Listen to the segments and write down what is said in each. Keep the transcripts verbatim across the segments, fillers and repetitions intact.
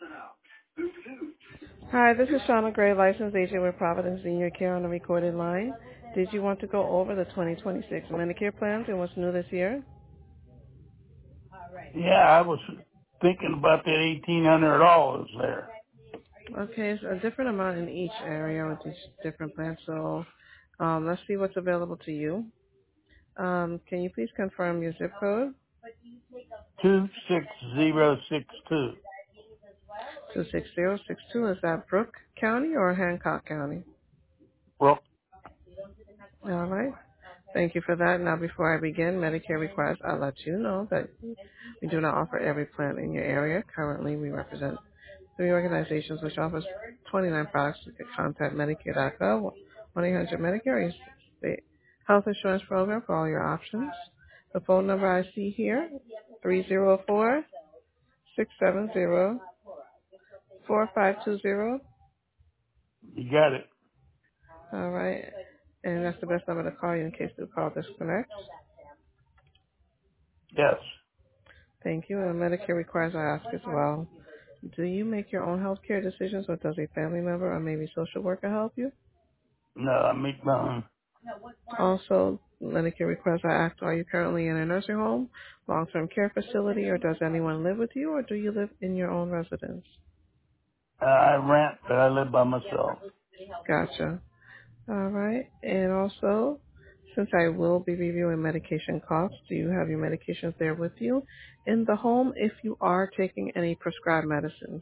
Hi, this is Shauna Gray, licensed agent with Providence Senior Care on the recorded line. Did you want to go over the twenty twenty-six Medicare plans and what's new this year? Yeah, I was thinking about that eighteen hundred dollars there. Okay, it's a different amount in each area with each different plan. So um, let's see what's available to you. Um, can you please confirm your zip code? Two six zero six two. two six zero six two. Is that Brooke County or Hancock County? Well, All right. Thank you for that. Now, before I begin, Medicare requires I let you know that we do not offer every plan in your area. Currently, we represent three organizations which offers twenty-nine products. You can contact Medicare dot gov, one eight hundred Medicare, is the health insurance program for all your options. The phone number I see here, three zero four, six seven zero, four five two zero. you got it. All right. And that's the best number to call you in case the call disconnects. Yes. Thank you. And Medicare requires I ask as well, do you make your own health care decisions or does a family member or maybe social worker help you? No, I make my own. Also, Medicare requires I ask, are you currently in a nursing home, long-term care facility, or does anyone live with you, or do you live in your own residence? Uh, I rent, but I live by myself. Gotcha. All right. And also, since I will be reviewing medication costs, do you have your medications there with you in the home if you are taking any prescribed medicines?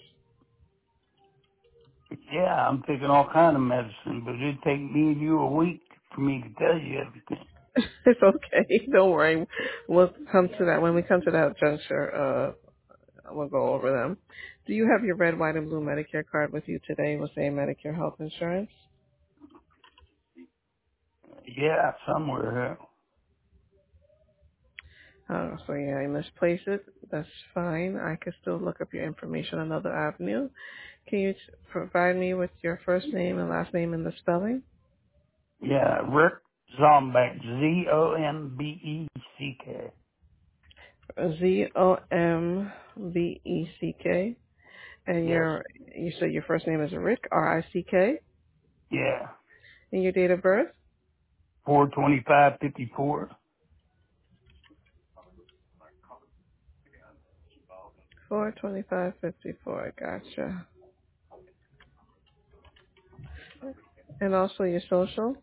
Yeah, I'm taking all kind of medicine, but it'd take me and you a week for me to tell you everything. It's okay. Don't worry. We'll come to that. When we come to that juncture, uh, we'll go over them. Do you have your red, white, and blue Medicare card with you today with say Medicare health insurance? Yeah, somewhere here. Uh, so yeah, I misplaced it. That's fine. I can still look up your information on another avenue. Can you t- provide me with your first name and last name and the spelling? Yeah, Rick Zombeck, Z O M B E C K. Z O M B E C K. And Yes. your, you said your first name is Rick, R I C K. Yeah. And your date of birth? four twenty-five fifty-four. four twenty-five fifty-four. Gotcha. And also your social?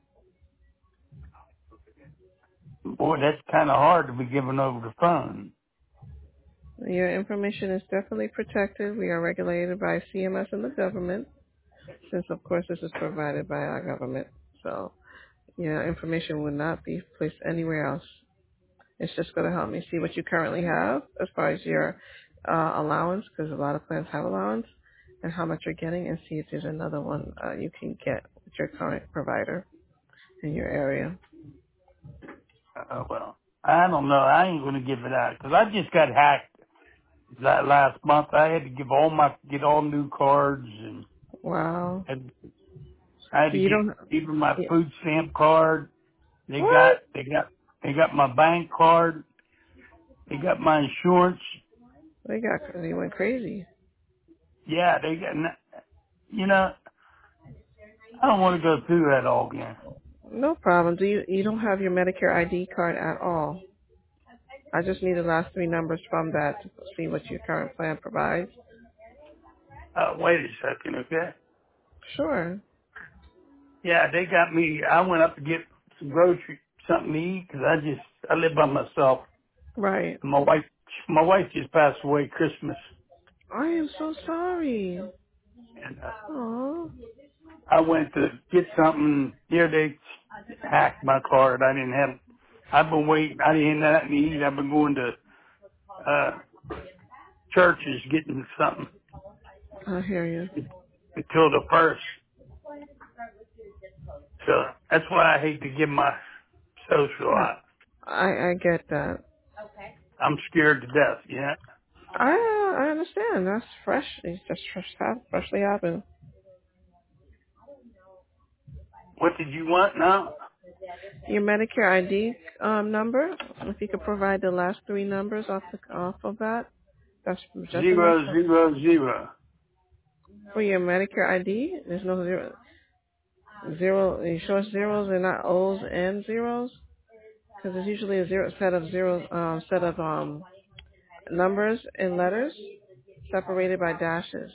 Boy, that's kind of hard to be given over the phone. Your information is definitely protected. We are regulated by C M S and the government, since of course this is provided by our government. So your information will not be placed anywhere else. It's just going to help me see what you currently have as far as your uh, allowance, because a lot of plans have allowance, and how much you're getting, and see if there's another one uh, you can get with your current provider in your area. Uh, well, I don't know. I ain't going to give it out because I just got hacked that last month. I had to give all my get all new cards and, Wow. and I had So to you get don't. even my Yeah. food stamp card. They got What? they got they got my bank card. They got my insurance. They got they went crazy. Yeah, they got. You know, I don't want to go through that all again. No problem. Do you you don't have your Medicare I D card at all? I just need the last three numbers from that to see what your current plan provides. Uh, wait a second, okay? Sure. Yeah, they got me. I went up to get some grocery, something to eat, because I just I live by myself. Right. My wife, my wife just passed away Christmas, I am so sorry. and uh, Oh. I went to get something. Here they hacked my card. I didn't have. I've been waiting. I didn't have nothing to eat. I've been going to uh churches getting something I hear you. until the first. So that's why I hate to give my social I out. I, I get that. I'm scared to death. Yeah. I I understand. That's fresh. It's just fresh, freshly happened. What did you want now? Your Medicare I D um, number. If you could provide the last three numbers off the off of that, that's just enough. Zero zero zero. For your Medicare I D, there's no zero. Zero, you sure it's zeros and not O's and zeros? Because it's usually a zero set of zeros, um, set of um numbers and letters separated by dashes.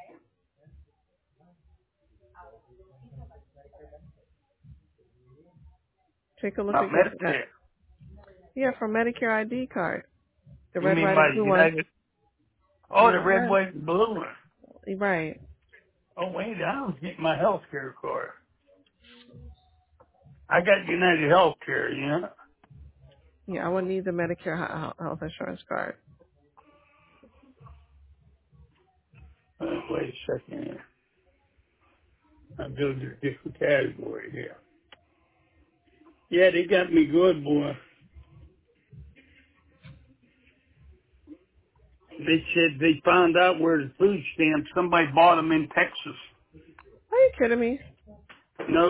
Take a look My at your that. Medicare. Yeah, for Medicare I D card, the You red, mean white, my and blue one. United? Oh, the Yeah, red, red. white, and blue one. Right. Oh, wait, I was getting my health care card. I got United Healthcare, you know? Yeah, I would need the Medicare he- health insurance card. Uh, wait a second here. I'm doing a different category here. Yeah, they got me good, boy. They said they found out where the food stamps, somebody bought them in Texas. Are you kidding me? No,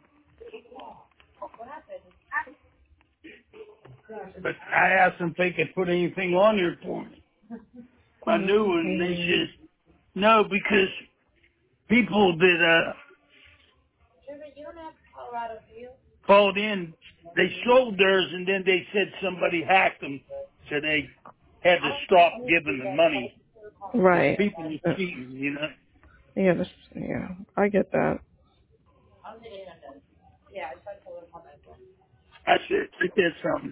but I asked them if they could put anything on there for me. My new one, and they Mm-hmm. said, no, because people that uh, called in, they sold theirs, and then they said somebody hacked them, so they had to stop giving the money. Right. People are Uh, cheating, you know. Yeah, this, yeah, I get that. I said, I did something.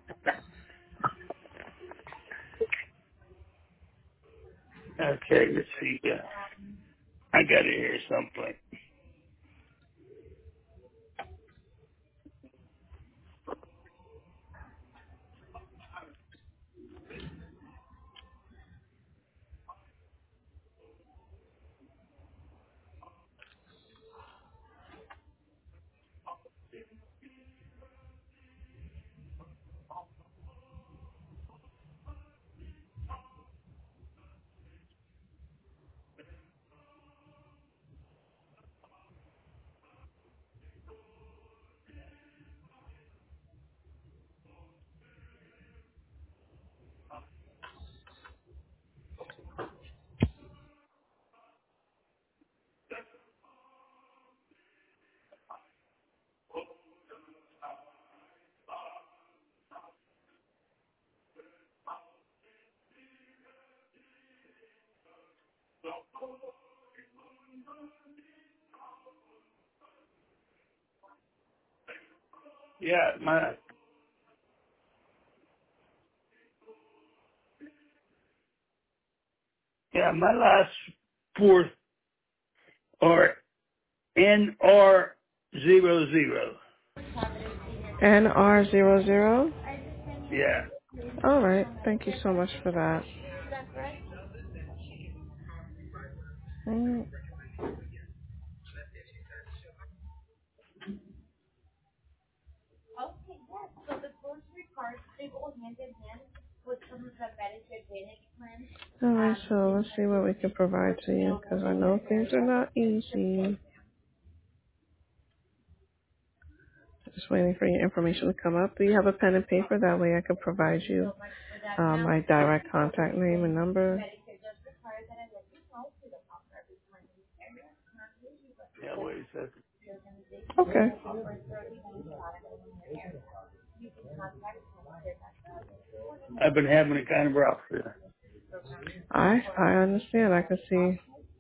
Okay, let's see. Yeah, I got it here someplace. Yeah, my yeah, my last four are N R zero zero. N R zero zero. Yeah, All right. Thank you so much for that. Mm, all right. So let's see what we can provide to you because I know things are not easy. Just waiting for your information to come up. Do you have a pen and paper? That way I can provide you um, my direct contact name and number. yeah. Wait a second. Okay. I've been having it kind of rough here. I I understand. I can see.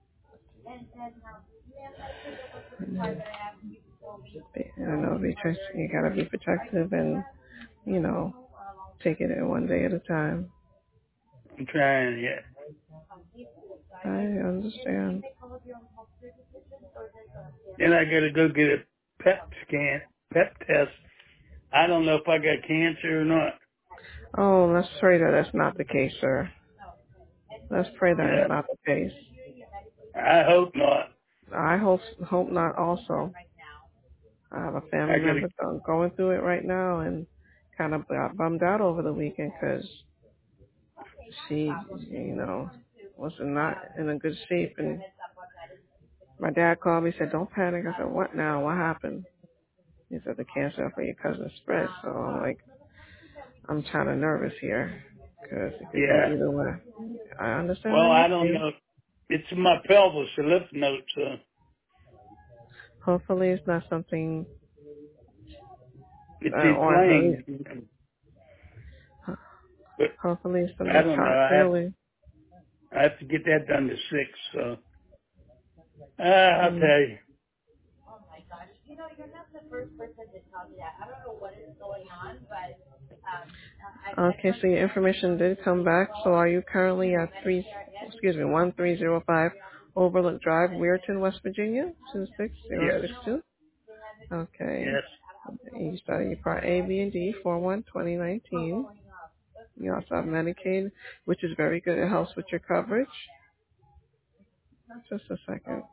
I know. Be trust- you gotta be protective and you know take it in one day at a time. I'm trying yet. I understand. Then I got to go get a pep scan, pep test. I don't know if I got cancer or not. Oh, let's pray that that's not the case, sir. Let's pray that Yeah, is not the case. I hope not. I hope hope not. Also, I have a I family got to. member go- going through it right now and kind of got bummed out over the weekend because she, you know, was not in a good shape. And my dad called me, said, "Don't panic." I said, "What now? What happened?" He said, "The cancer for your cousin spread." So I'm like, I'm kind of nervous here because it could go Yeah. either way. I understand Well, that I you don't see. know. It's in my pelvis, the lymph nodes. Uh, Hopefully it's not something, it's uh, or the, inflamed. But hopefully it's from I the don't know. top I have early. I have to get that done to six. So uh, I'll Mm. tell you. Okay, so your information did come back. So are you currently at three, excuse me, one three zero five Overlook Drive, Weirton, West Virginia, two six zero Yes. six two? Okay. Yes. You started your part A, B, and D for one twenty nineteen. You also have Medicaid, which is very good. It helps with your coverage. Just a second.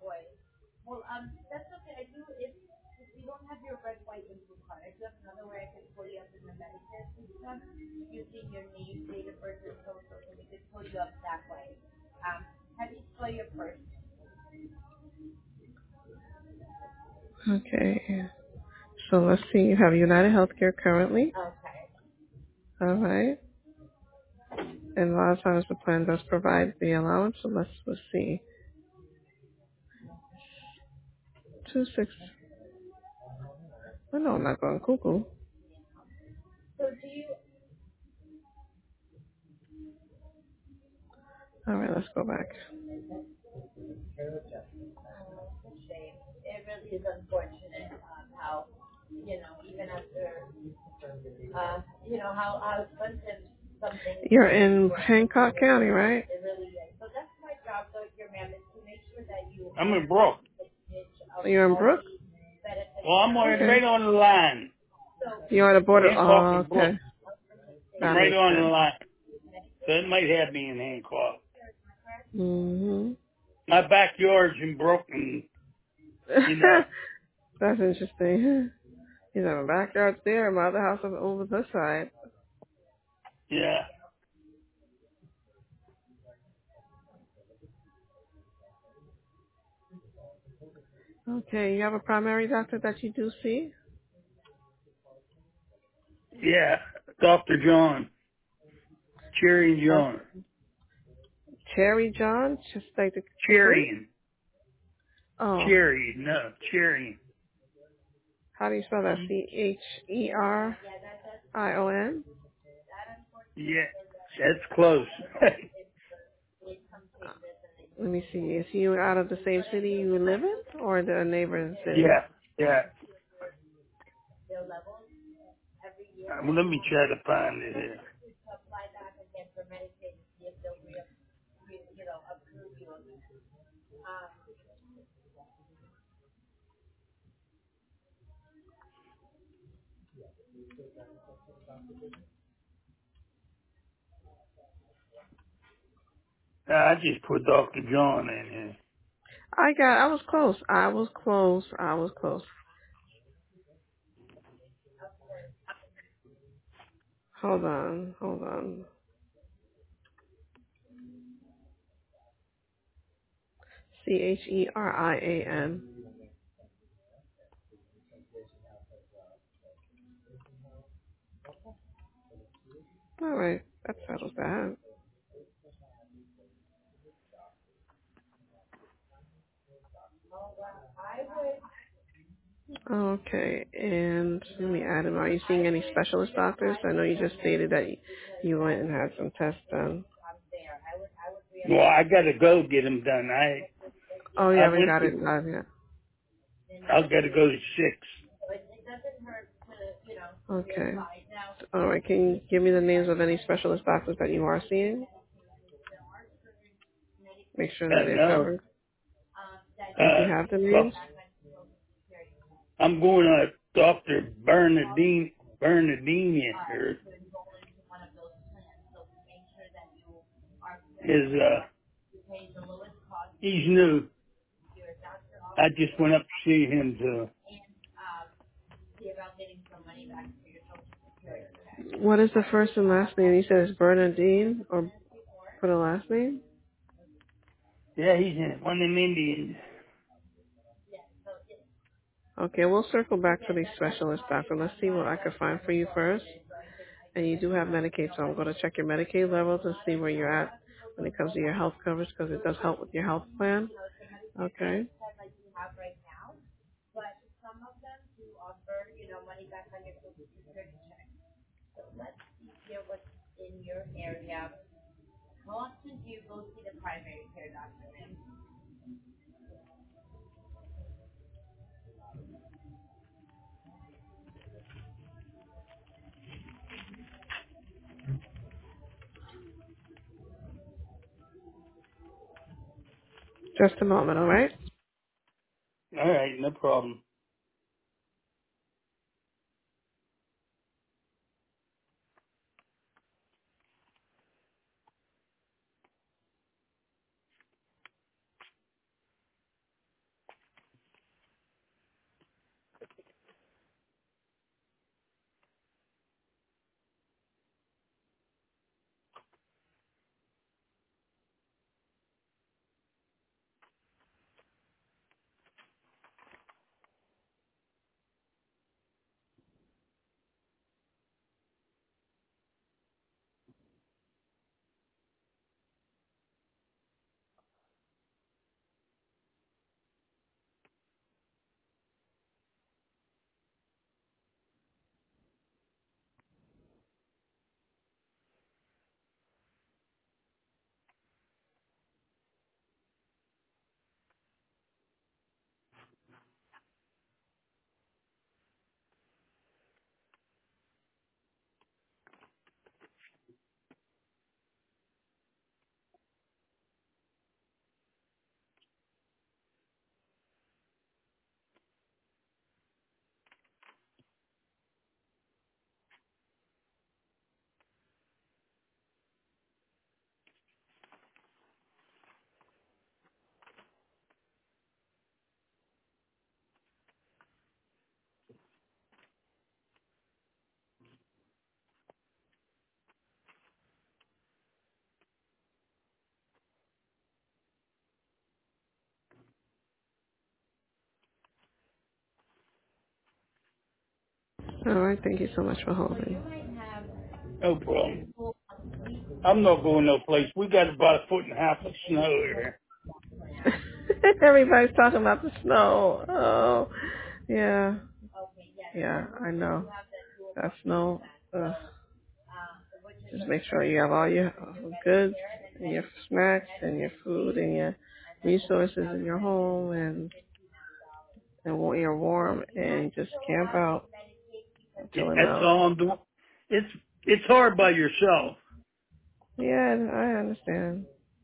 Okay. So let's see. You have United Healthcare currently. All right. And a lot of times the plan does provide the allowance. So let's let's see. Two six. Oh no, I'm not going cuckoo. All right, let's go back. You're in Hancock County, right? I'm in Brook. You're in Brook? Well, I'm right Okay. right on the line. You're at the border. Hancock Oh, and Brook. okay. I'm That right makes on the sense. line. So it might have me in Hancock. Mhm. My backyard's in Brook, and you know, That's interesting. He's in my backyard there. My other house is over this side. yeah, Okay. You have a primary doctor that you do see? yeah. Doctor John, Cherry and That's John, Cherry John, just like the, the fruit. Cherry and Oh, Cherry. No, Cherry. how do you spell that? C H E R I O N. Yeah, that's close. Let me see. Is he out of the same city you live in, or the neighboring city? yeah, yeah. Uh, well, let me try to find it here. Uh, I just put Doctor John in here. I got. I was close. I was close. I was close. Hold on. Hold on. C H E R I A N. All right. That settles that. Okay. And let me add him. Are you seeing any specialist doctors? I know you just stated that you went and had some tests done. Well, I got to go get them done. I Oh, you I haven't went got to. it done yet. I got to go to six. Okay. All right. Can you give me the names of any specialist doctors that you are seeing? Make sure that Uh, they're no. covered. If you Uh, have the well, names. I'm going to Doctor Bernadine Bernadine or his uh he's new. I just went up to see him to What is the first and last name? You said it's Bernadine, or for the last name? yeah, he's in one of them Indians. Okay, we'll circle back to the specialist doctor. Let's see what I can find for you first. And you do have Medicaid, so I'm going to check your Medicaid levels and see where you're at when it comes to your health coverage because it does help with your health plan. Okay. Just a moment, all right? All right, no problem. All right. Thank you so much for holding. No problem. I'm not going no place. We got about a foot and a half of snow here. Everybody's talking about the snow. Oh, yeah. Yeah, I know. That snow. Ugh. Just make sure you have all your goods and your snacks and your food and your resources in your home and and wa- you're warm and just camp out and Yeah, chilling that's out. all I'm doing. It's it's hard by yourself. Yeah, I understand.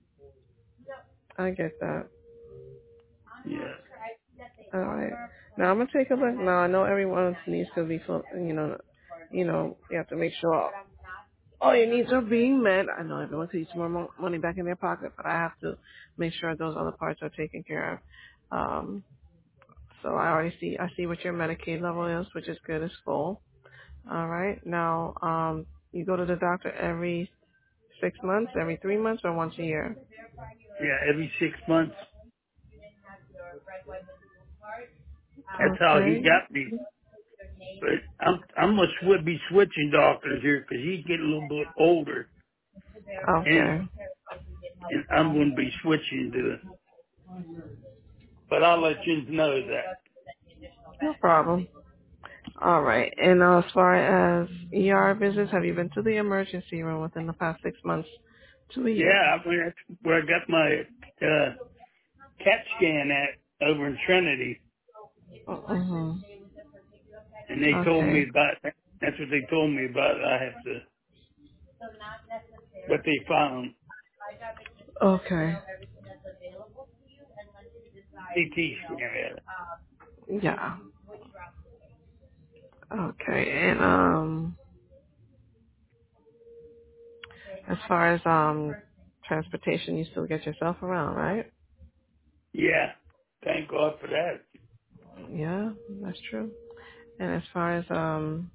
I get that. Yeah. All right. Now I'm gonna take a look. Now I know everyone needs to be, full- you know, you know, you have to make sure all your needs are being met. I know everyone needs more mo- money back in their pocket, but I have to make sure those other parts are taken care of. Um, so I already see, I see what your Medicaid level is, which is good. It's full. All right. Now, um, you go to the doctor every six months, every three months, or once a year. Yeah, every six months. That's how he Okay. got me. But I'm I'm gonna swi- be switching doctors here because he's getting a little bit older, and Okay. and I'm going to be switching to. But I'll let you know that. No problem. All right. And uh, as far as E R visits, have you been to the emergency room within the past six months to a year? Yeah, I went where I got my uh, CAT scan at over in Trinity, Mm-hmm. and they told me Okay. about that. That's what they told me about. I have to what they found Okay. C T scan at it. Yeah. Okay. And um, as far as um transportation, you still get yourself around, right? Yeah, thank God for that. Yeah, that's true. And as far as um,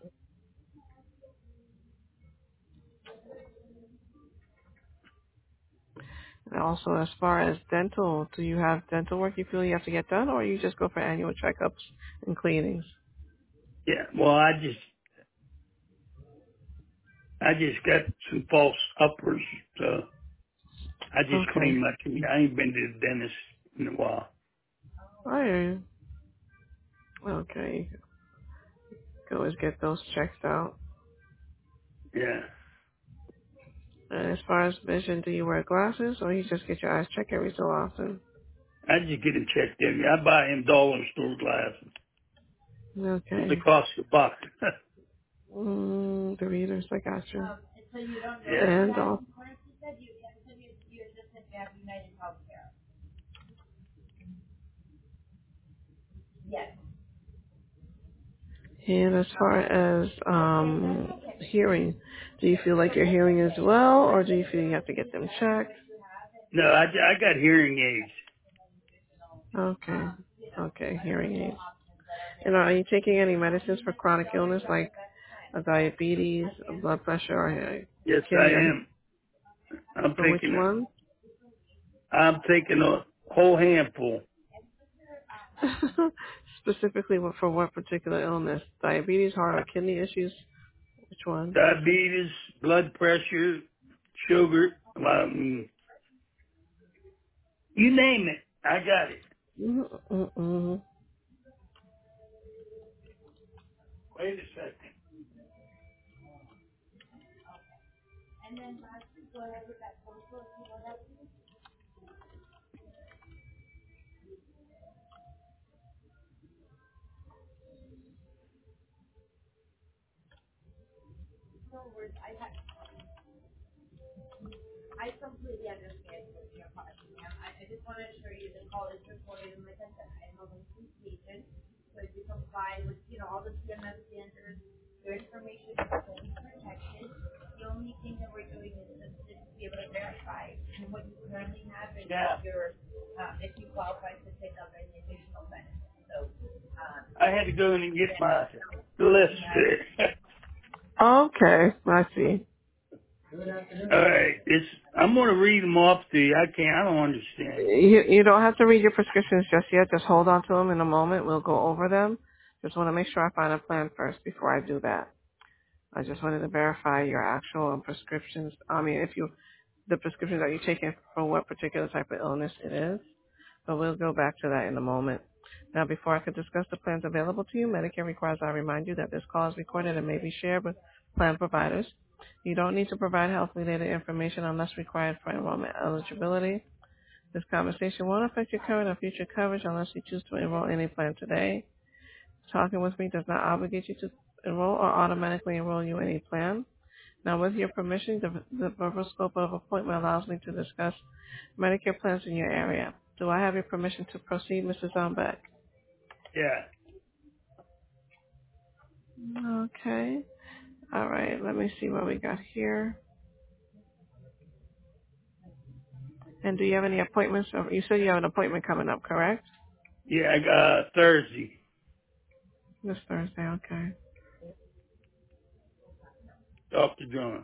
and also as far as dental, do you have dental work you feel you have to get done, or you just go for annual checkups and cleanings? Yeah, well, I just I just got some false uppers, so I just Okay. clean my teeth. I ain't been to the dentist in a while. I hear you. Okay. You can always get those checked out. Yeah. And as far as vision, do you wear glasses or you just get your eyes checked every so often? I just get them checked in. I buy him dollar store glasses. Only Okay. cost a buck. Mm, the readers, I got you. Yeah. And all. And as far as um hearing, do you feel like your hearing is well, or do you feel you have to get them checked? No, I, I got hearing aids. Okay. Okay, hearing aids. And are you taking any medicines for chronic illness like uh, diabetes, blood pressure, or uh, Yes, I kidney? Or, am. I'm for which taking one? a, I'm taking a whole handful. Specifically, what- for what particular illness? Diabetes, heart, or kidney issues? Which one? Diabetes, blood pressure, sugar, um, you name it. I got it. Mm-mm-mm. Wait a second. Yeah. I had to go in and get my list there. Okay, I see. All right. It's, I'm going to read them off to you. I can't, I don't understand it. You, you don't have to read your prescriptions just yet. Just hold on to them in a moment. We'll go over them. Just want to make sure I find a plan first before I do that. I just wanted to verify your actual prescriptions. I mean, if you, the prescriptions that you're taking for what particular type of illness it is. But we'll go back to that in a moment. Now, before I can discuss the plans available to you, Medicare requires I remind you that this call is recorded and may be shared with plan providers. You don't need to provide health-related information unless required for enrollment eligibility. This conversation won't affect your current or future coverage unless you choose to enroll in a plan today. Talking with me does not obligate you to enroll or automatically enroll you in a plan. Now, with your permission, the, the verbal scope of appointment allows me to discuss Medicare plans in your area. Do I have your permission to proceed, Missus Zombeck? Yeah. Okay. All right. Let me see what we got here. And do you have any appointments? Or you said you have an appointment coming up, correct? Yeah, I got uh, Thursday. This Thursday. Okay. Doctor John.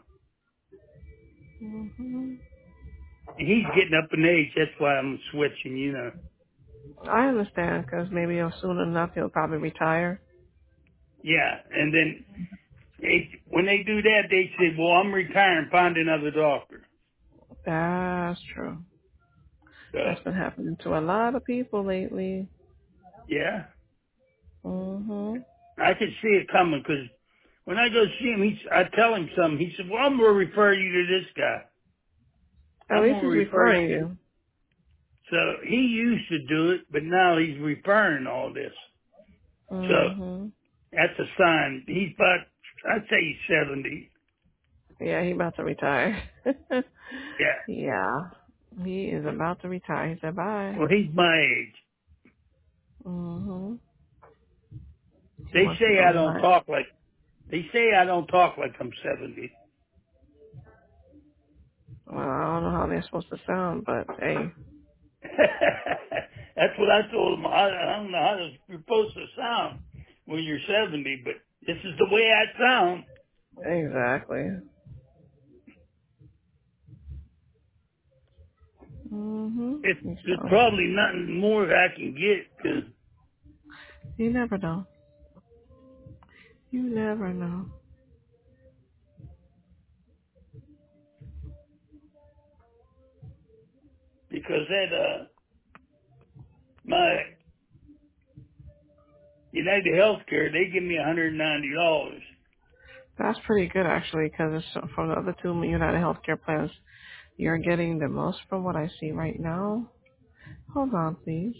hmm He's getting up in age. That's why I'm switching, you know. I understand because maybe soon enough he'll probably retire. Yeah. And then they, when they do that, they say, well, I'm retiring. Find another doctor. That's true. So, That's been happening to a lot of people lately. yeah. hmm I could see it coming because when I go see him, he's, I tell him something. He said, well, I'm going to refer you to this guy. At I'm least going to he's refer you referring to. you. So he used to do it, but now he's referring all this. So hmm that's a sign. He's about, I'd say he's seventy. Yeah, he about to retire. Yeah. Yeah, he is about to retire. He said bye. Well, he's my age. hmm He They wants to say go I don't behind. talk like, they say I don't talk like I'm seventy. Well, I don't know how they're supposed to sound, but hey, That's what I told him. I, I don't know how this- you're supposed to sound when you're seventy, but this is the way I sound. exactly. hmm It, there's So probably nothing more I can get because you never know. You never know. because that uh my United Healthcare, they give me one hundred ninety dollars. That's pretty good actually, because from the other two United Healthcare plans, you're getting the most from what I see right now. Hold on, please.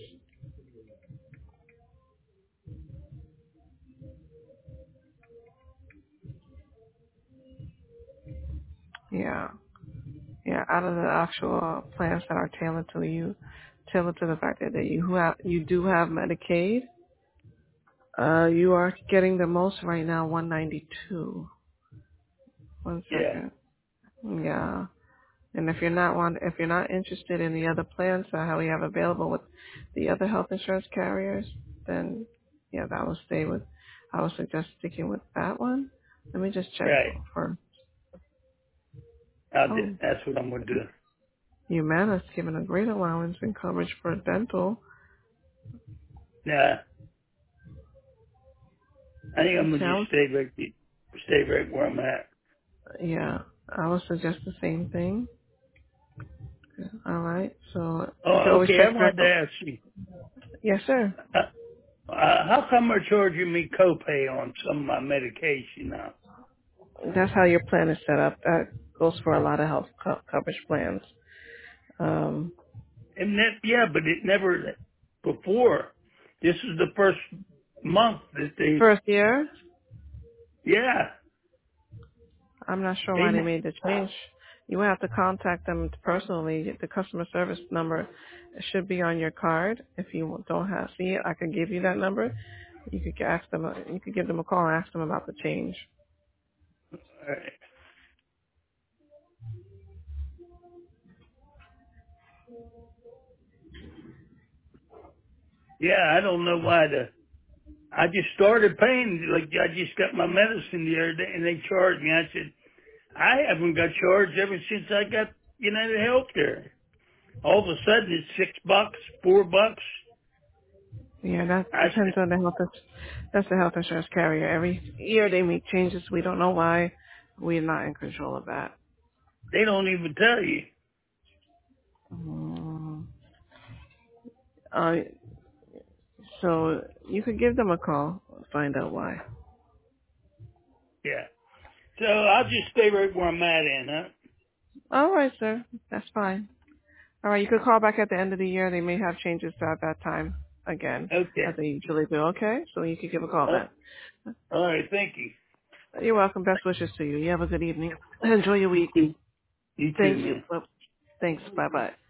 Yeah, yeah. Out of the actual plans that are tailored to you, tailored to the fact that that you have you do have Medicaid, uh, you are getting the most right now, one ninety-two. One Yeah, second. Yeah. And if you're not one, if you're not interested in the other plans that how we have available with the other health insurance carriers, then yeah, that will stay with. I would suggest sticking with that one. Let me just check right. for. I'll do, Oh, that's what I'm gonna do. Humana's given a great allowance and coverage for dental. Nah, I think I'm gonna Okay, I just would, stay right, stay right where I'm at. yeah, I would suggest the same thing. All right, so you can Oh, always okay. I check back. wanted to ask you, Yes, sir. uh, uh, how come they're charging me copay on some of my medication now? That's how your plan is set up. That goes for a lot of health co- coverage plans. Um, And that, yeah, but it never before. This is the first month that they, first year, yeah, I'm not sure they, why they made the change. You will have to contact them personally. The customer service number should be on your card. If you don't have see it, I could give you that number. You could ask them. You could give them a call and ask them about the change. uh, yeah, I don't know why the. I just started paying. Like I just got my medicine the other day, and they charged me. I said I haven't got charged ever since I got United Healthcare. All of a sudden, it's six bucks, four bucks. Yeah, that I depends said on the health. ins- That's the health insurance carrier. Every year they make changes. We don't know why. We're not in control of that. they don't even tell you. Mm. Uh, so you could give them a call, find out why. Yeah. So I'll just stay right where I'm at, in, huh? All right, sir. That's fine. All right, you could call back at the end of the year. They may have changes at that time again, Okay. as they usually do. Okay, so you can give a call Uh, then. all right. Thank you. You're welcome. Best wishes to you. You have a good evening. Enjoy your You week. too. You too, Thank you. man. Well, thanks. Bye bye.